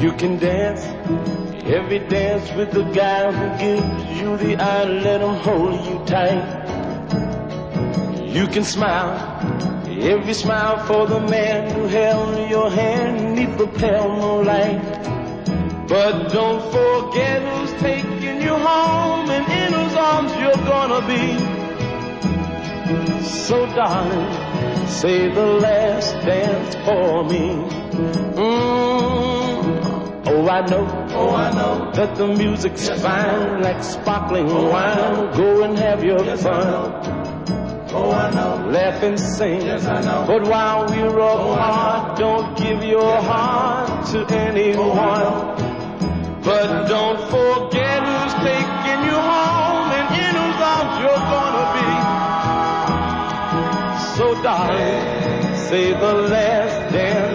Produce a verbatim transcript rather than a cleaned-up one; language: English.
You can dance every dance with the guy who gives you the eye. Let him hold you tight. You can smile every smile for the man who held your hand neath the pale moonlight. But don't forget who's taking you home and in whose arms you're gonna be. So darling, say the last dance for me. Mm. Oh, I know, oh, I know that the music's yes, fine like sparkling oh, wine. Go and have your yes, fun. Oh, I know. Laugh and sing. Yes, I know. But while we're apart,